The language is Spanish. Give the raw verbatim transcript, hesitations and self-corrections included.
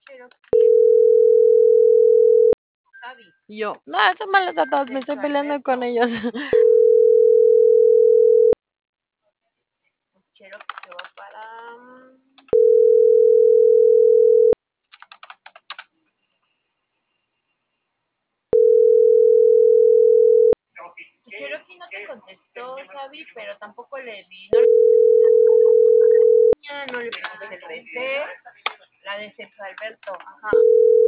Pero Javi, Y yo, no, son malos a todos, me estoy peleando con ellos. quiero que se va para. Cherokee no te contestó, Javi, pero tampoco le vi. No le no le pusiste el reset. La de Sergio Alberto, ajá.